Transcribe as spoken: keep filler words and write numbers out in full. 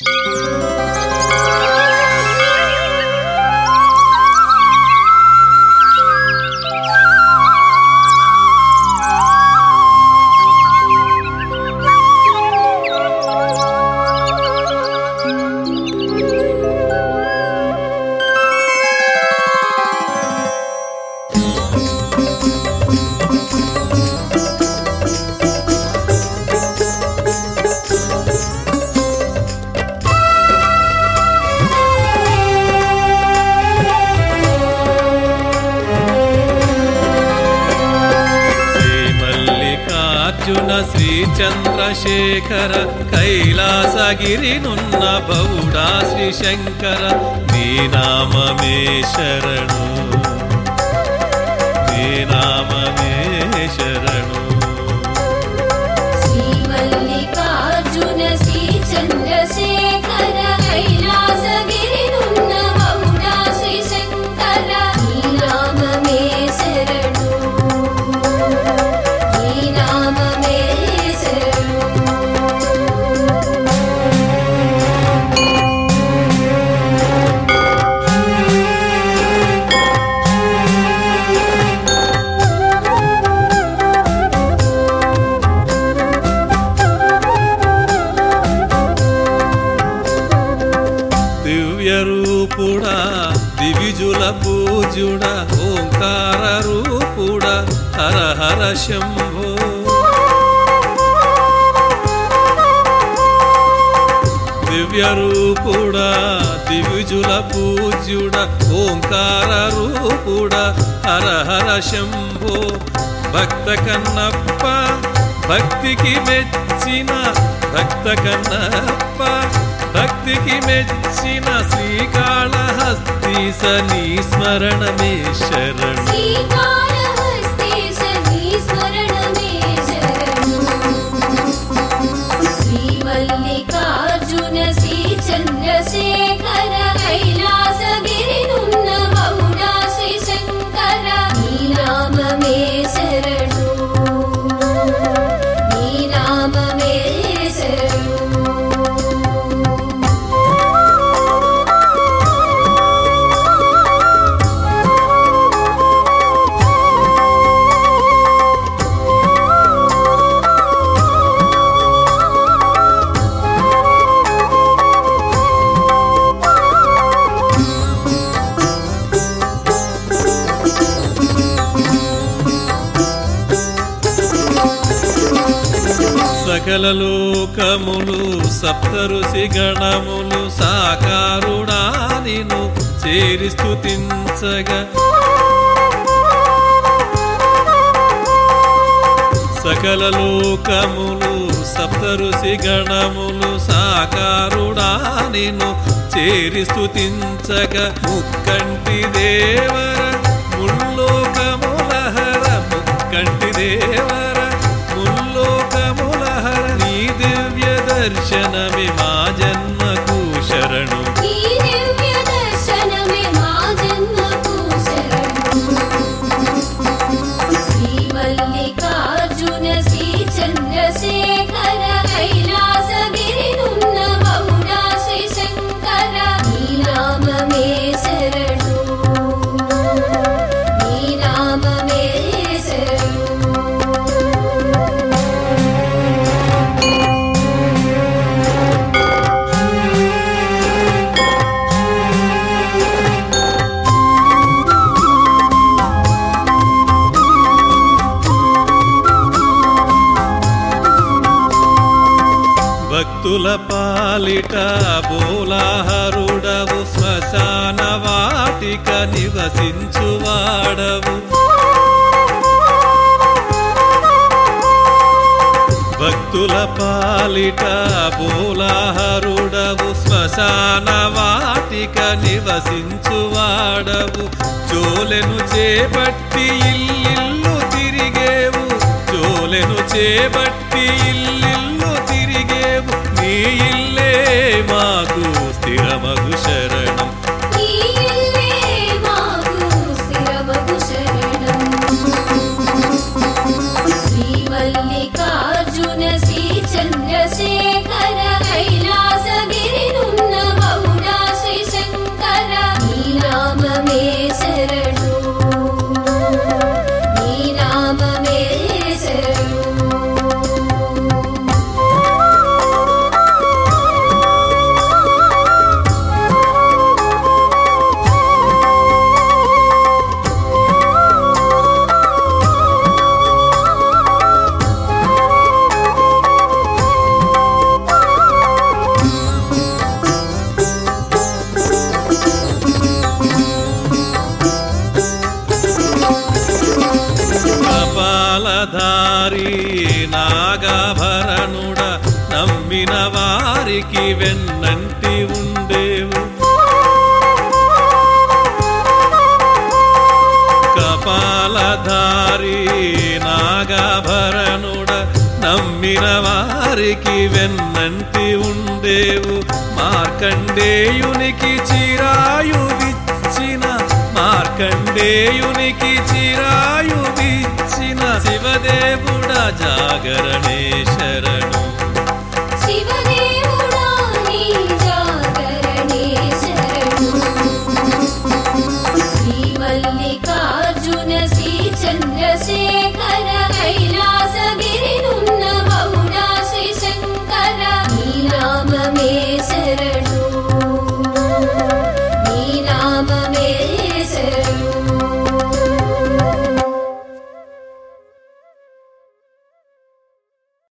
శ్రీ చంద్రశేఖర కైలాసగిరినున్న బౌడా శ్రీ శంకర నీ నామమే శరణు నీ నామమే శరణు శ్రీ మల్లికార్జున శ్రీ చంద్రశేఖర కైలాసగిరినున్న బౌడా శ్రీ శంకర నీ నామమే శరణు నీ నామమే రూపుడా దివిజుల పూజుడా ఓంకార రూపుడా హర హర శంభో దివ్య రూపుడా దివిజుల పూజుడా ఓంకార రూపుడా హర హర శంభో భక్త కన్నప్ప భక్తికి మెచ్చిన భక్త కన్నప్ప భక్తికి మెచ్చిన శ్రీకాళహస్తీశ నీ స్మరణమే శరణు శ్రీకాళహస్తీశ నీ స్మరణమే శరణు శ్రీ మల్లికార్జున శ్రీ చంద్రశేఖర కైలాసగిరినున్న బౌడా శ్రీ శంకర నీ నామమే శరణు నీ నామమే శరణు సకల లోకములు సప్తఋషి గణములు సాకారుడా నిను చేరి స్తుతించగా సకల లోకములు సప్తఋషి గణములు సాకారుడా నిను చేరి స్తుతించగా ముక్కంటి దేవర ముల్లోకముల హర ముక్కంటి దేవర ముల్లోకములహర నీ దివ్య దర్శనమే మా జన్మకు శరణు నీ దివ్య దర్శనమే మా జన్మకు శరణు శ్రీ మల్లికార్జున శ్రీ చంద్రశేఖర కైలాసగిరినున్న బౌడా శ్రీ శంకర నీ నామమే శరణు నీ నామమే శరణు భక్తుల పాలిట బోలాహరుడవు శ్మశాన వాటిక నివసించువాడవు భక్తుల పాలిట బోలాహరుడవు శ్మశాన వాటిక నివసించువాడవు జోలెను చేపట్టి ఇల్లిల్లు తిరిగేవు జోలెను చేపట్టి ఇల్లిల్లు తిరిగేవు నీ ఇల్లే మాకు స్థిరమగు శరణం నీ ఇల్లే మాకు స్థిరమగు శరణం శ్రీ మల్లికార్జున శ్రీ చంద్రశేఖర కైలాసగిరినున్న వెన్నంటి ఉండేవు కపాలధారి నాగాభరణుడ నమ్మిన వారికి వెన్నంటి ఉండేవు మార్కండేయునికి చిరాయువిచ్చిన మార్కండేయునికి చిరాయువిచ్చిన శివదేవుడా జాగరణే శరణు శివదేవుడా నీ జాగరణే శరణు శ్రీ మల్లికార్జున శ్రీ చంద్రశేఖర